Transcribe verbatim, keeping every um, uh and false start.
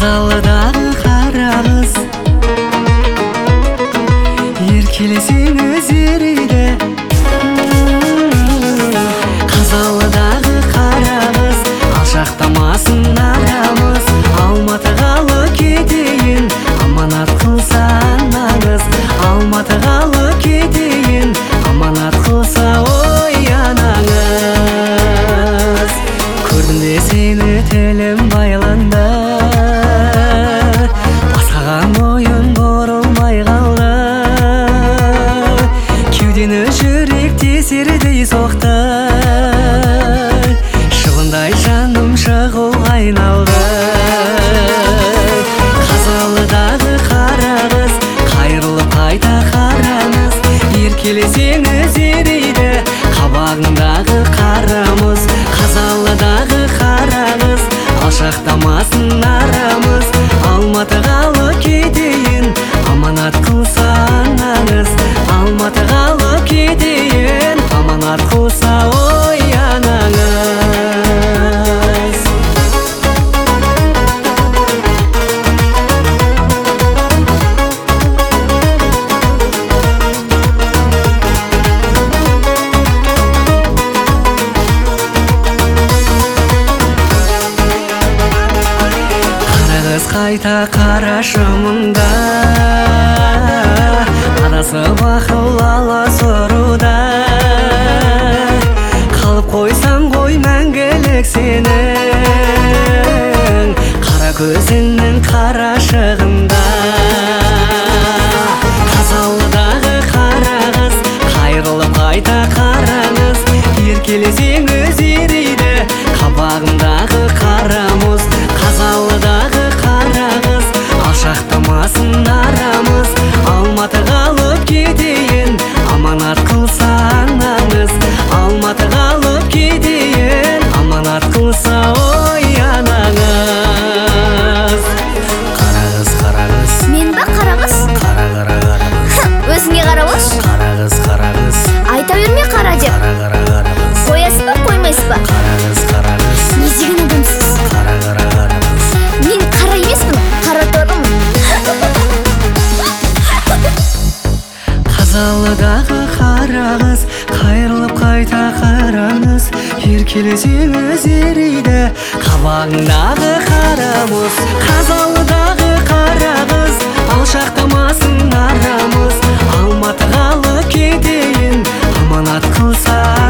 Қазалыдағы қарағыз еркелесең өзерейді. Қазалыдағы қарағыз алшақтамасын арамыз. Алматығалы кетейін аманат қылсан аңыз. Алматығалы кетейін аманат қылса ой анаңыз. Көрдім де сені тілім байланды, басқаға мойын бұрылмай қалды. Кеудені жүрек тесердей соқты, шыбындай жаным шығуға айналды. Қазалыдағы қарағыз қайрылып қайта қараңыз. Еркелесең өзерейді қабағыңдағы қарамыз. Қазалыдағы қарағыз алшақтамасын арамыз. Алматығалы кетейін аманат қылсан аңыз. Алматығалы кетейін аманат қылса ой анаңыз. Қарағыз қайта қарашы мұнда, адасып ақыл аласұруда. Қалып қойсам ғой мәңгілік сенің қара көзіңнің қарашығында. Қазалыдағы қарағыз қайрылып қайта қараңыз. Еркелесең өзерейді қабағымдағы қарамыз. Қазалыдағы қарағыз алшақтамасын арамыз. Алматығалып кетейін аманат қылсан аңыз. Алматығалып кетейін аманат қылса ой анаңыз. Қарағыз қарағыз Мен ба қарағыз? қара қара қарағыз. Өзіңе қарап алшы. Қарағыз қарағыз Айта берме қара деп. қара қара қарағыз. Қоясыз ба қоймайсыз ба? Қарағыз қарағыз Не деген адамсыз? қара қара қарағыз. Мен қара емеспін, қара торымын. Қазалыдағы қарағыз қайрылып қайта қараңыз. Еркелесең өзерейді қабағыңдағы қарамыз. Қазалыдағы қарағыз алшақтамасын арамыз. Алматығалы кетейін аманат қылса